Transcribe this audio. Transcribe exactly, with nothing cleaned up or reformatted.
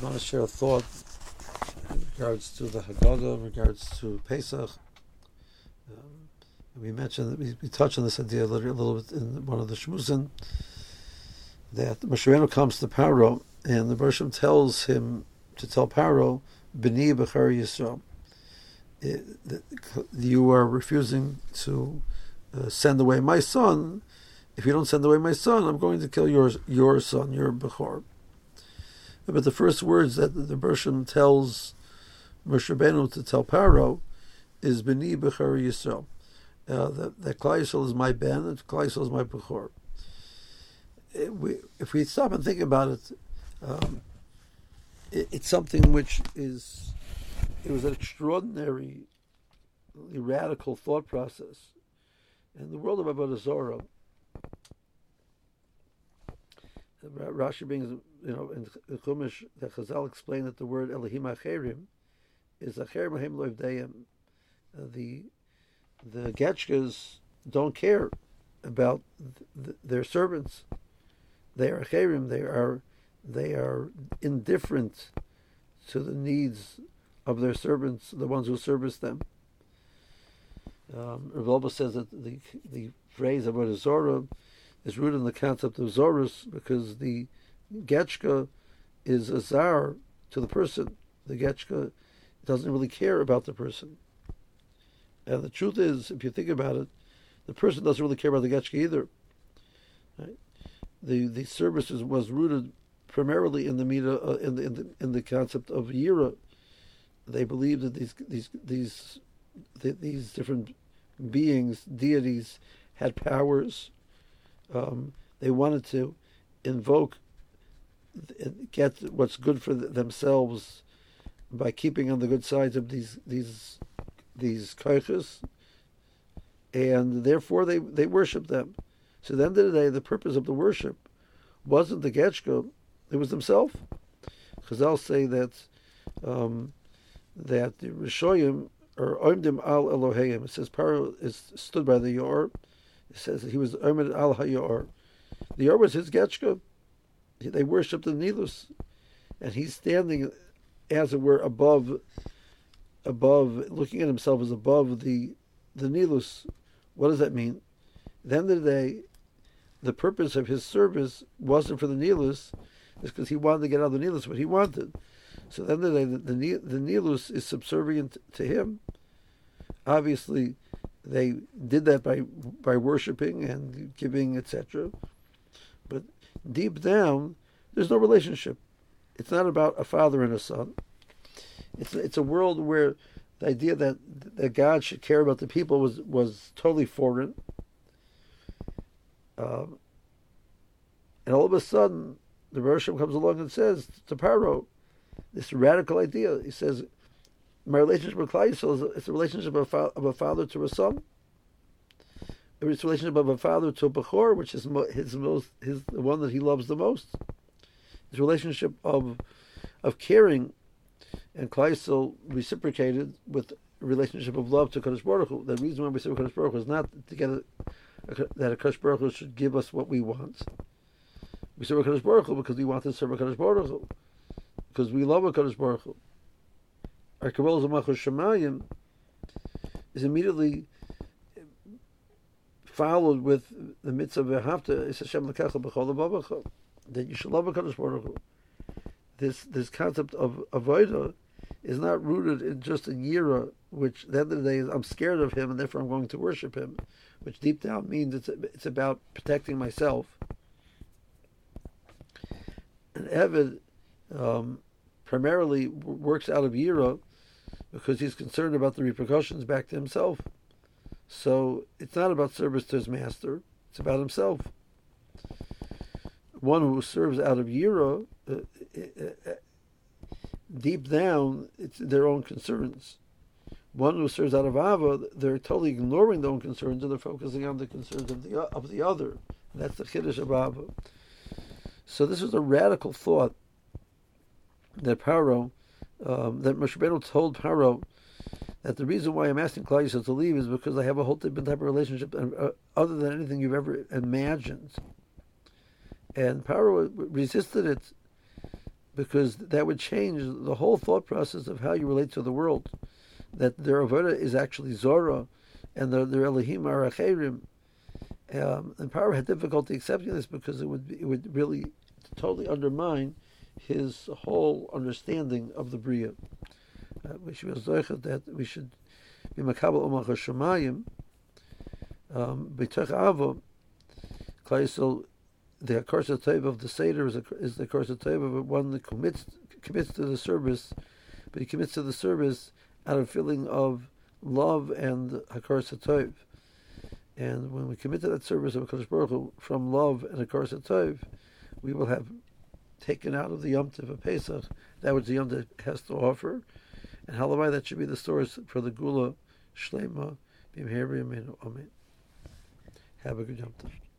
I want to share a thought in regards to the Haggadah, in regards to Pesach. Um, we mentioned, we, we touched on this idea a little, a little bit in one of the Shmuzin, that Moshe Rabbeinu comes to Paro, and the Bershom tells him to tell Paro, B'ni b'char Yisrael. It, that you are refusing to uh, send away my son. If you don't send away my son, I'm going to kill your your son, your Bechor. But the first words that the Bershom tells Moshe Rabbeinu to tell Paro is B'ni b'char Yisrael. Uh, that that Klal Yisrael is my ben, and Klal Yisrael is my Bechor. It, we, if we stop and think about it, um, it, it's something which is, it was an extraordinary, radical thought process. In the world of Avodah Zarah, Rashi brings, you know, in the Chumash, that Chazal explained that the word Elohim Acherim is Acherim Lahem Lo Yivdeim. The the Getchkas don't care about th- their servants. They are Acherim. They are they are indifferent to the needs of their servants, the ones who service them. Um, Rav Wolbe says that the the phrase Avodah Zarah is rooted in the concept of Zorus, because the Getchka is a zar to the person. The Getchka doesn't really care about the person. And the truth is, if you think about it, the person doesn't really care about the Getchka either. Right? The the service is, was rooted primarily in the Mida, uh, in the in the in the concept of Yira. They believed that these these these these different beings, deities, had powers. Um, they wanted to invoke, get what's good for themselves by keeping on the good sides of these these these koiches, and therefore they they worship them. So at the end of the day, the purpose of the worship wasn't the Getchka; it was themselves. Chazal say that um, that the Rishoyim are oimdim al Eloheim. It says Paro is stood by the Yor. It says that he was oimid al hayor. The Yor was his Getchka. They worshipped the Nilus, and he's standing, as it were, above, above, looking at himself as above the the Nilus. What does that mean? At the end of the day, the purpose of his service wasn't for the Nilus, it's because he wanted to get out of the Nilus what he wanted. So at the end of the day, the, the, the Nilus is subservient to him. Obviously, they did that by by worshiping and giving, et cetera. But deep down, there's no relationship. It's not about a father and a son. It's it's a world where the idea that that God should care about the people was was totally foreign. Um, and all of a sudden, the Rosham comes along and says to Paro, this radical idea. He says, my relationship with Klal Yisrael is a, it's a relationship of a, fa- of a father to a son. It's a relationship of a father to a Bechor, which is mo- his most, his the one that he loves the most. It's a relationship of of caring, and Klal Yisrael reciprocated with a relationship of love to Kadosh Baruch Hu. The reason why we serve Kadosh Baruch Hu is not to get a, a, that a Kadosh Baruch Hu should give us what we want. We serve Kadosh Baruch Hu because we want to serve Kadosh Baruch Hu, because we love Kadosh Baruch Hu. Our Kabbalah Zamachos Shemayim is immediately followed with the mitzvah v'ahavta is Hashem l'kacha b'chol levavecha, that you should love Kadosh Baruch Hu. This this concept of avodah is not rooted in just a yira, which at the end of the day is I'm scared of him and therefore I'm going to worship him, which deep down means it's it's about protecting myself. An Eved um, primarily works out of yira because he's concerned about the repercussions back to himself. So it's not about service to his master; it's about himself. One who serves out of yira, uh, uh, deep down, it's their own concerns. One who serves out of ava, they're totally ignoring their own concerns and they're focusing on the concerns of the of the other. And that's the chiddush of ava. So this was a radical thought that Paro, um, that Moshe Rabbeinu told Paro, that the reason why I'm asking Klal Yisrael to leave is because I have a whole different type of relationship uh, other than anything you've ever imagined. And Paro resisted it. because that would change the whole thought process of how you relate to the world. That their avodah is actually Zorah, and their, their Elohim are Acherim. Um, and Paro had difficulty accepting this because it would be, it would really totally undermine his whole understanding of the Bria. Uh, we should be zocheh that we should be makabel umach hashemayim b'tech avo. Klaisel, the Akarsa Tov of the Seder is, a, is the Akarsa Tov of one that commits commits to the service, but he commits to the service out of feeling of love and Akarsa Tov. And when we commit to that service of HaKadosh Baruch Hu from love and Akarsa Tov, we will have taken out of the Yom Tov of Pesach that which the Yom Tov has to offer, and halavai that should be the source for the Gula Shlema B'mher B'yameinu. Amen. Have a good Yom Tov.